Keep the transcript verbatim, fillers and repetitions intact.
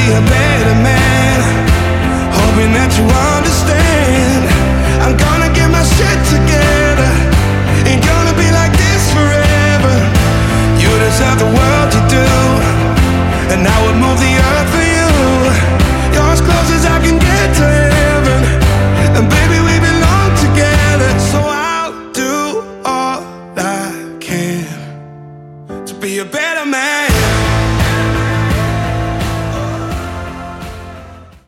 a better man, hoping that you understand. I'm gonna get my shit together, ain't gonna be like this forever. You deserve the world to do, and I would move the earth for you. You're as close as I can get to heaven, and baby we belong together. So I'll do all I can to be a better man.